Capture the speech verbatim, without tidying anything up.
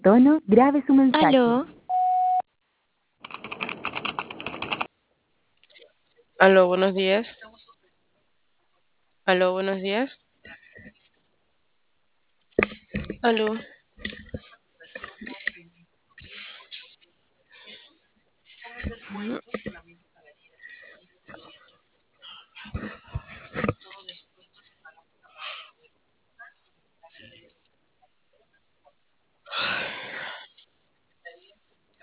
tono, grabe su mensaje. Aló, Aló, buenos días. Aló, buenos días. Aló.